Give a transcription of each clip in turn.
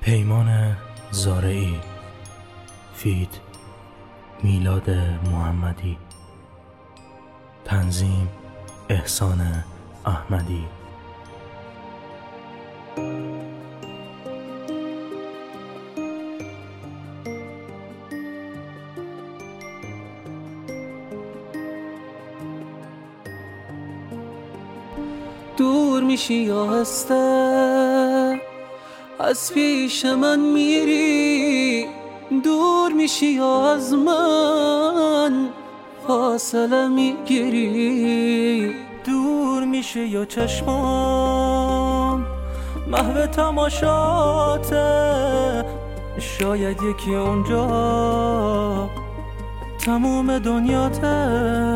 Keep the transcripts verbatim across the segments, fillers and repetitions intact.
پیمان زارعی، فید میلاد محمدی، تنظیم احسان احمدی. دور میشی آهسته، از پیش من میری، دور میشی یا از من فاصله میگیری. دور میشه یا چشمام محو تماشاته، شاید یکی اونجا تموم دنیاته.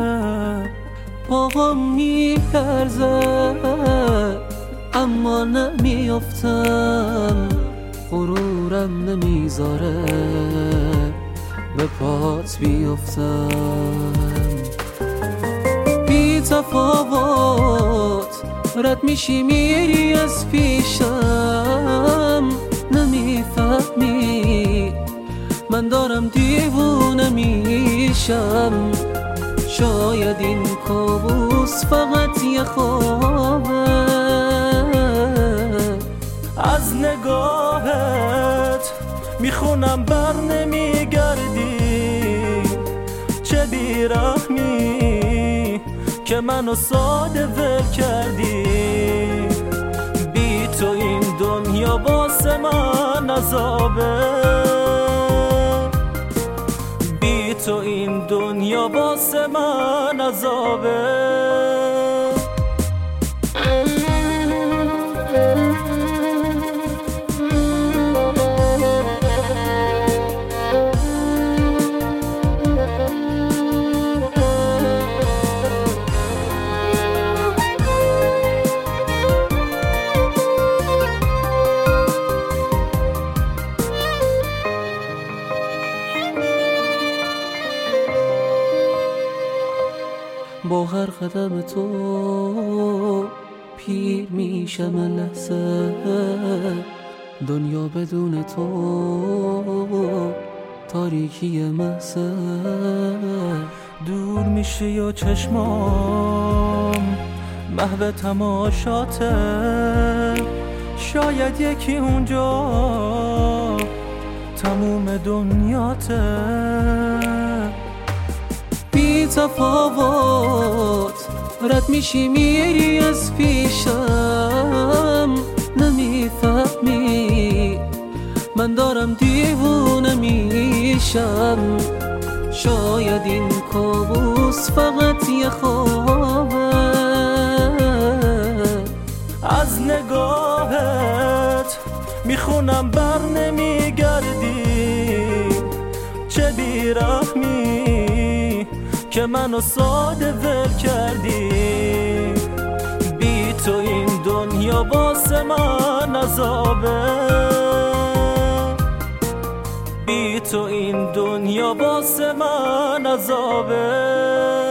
پاهم میلرزه اما نمیافتم، غرورم نمیذاره به پات بیافتم. بی تفاوت رد میشی میری از پیشم، نمیفهمی من دارم دیوونه میشم. شاید این کابوس فقط یه خوابه، از نگاهت میخونم بر نمیگردی. چه بیرحمی که منو ساده ول کردی. بی تو این دنیا واسه من عذابه، بی تو این دنیا واسه من عذابه. با هر قدم تو پیر میشم لحظه، دنیا بدون تو تاریکی محضه. دور میشه یا چشمام محو تماشاته، شاید یکی اونجا تموم دنیاته. بی تفاوت رد میشی میری از پیشم، نمیفهمی من دارم دیوونه میشم. شاید این کابوس فقط یه خوابه، از نگاهت میخونم بر نمیگردی. چه بیرحمی که منو ساده ول کردی. بی تو این دنیا واسه من عذابه، بی تو این دنیا واسه من عذابه.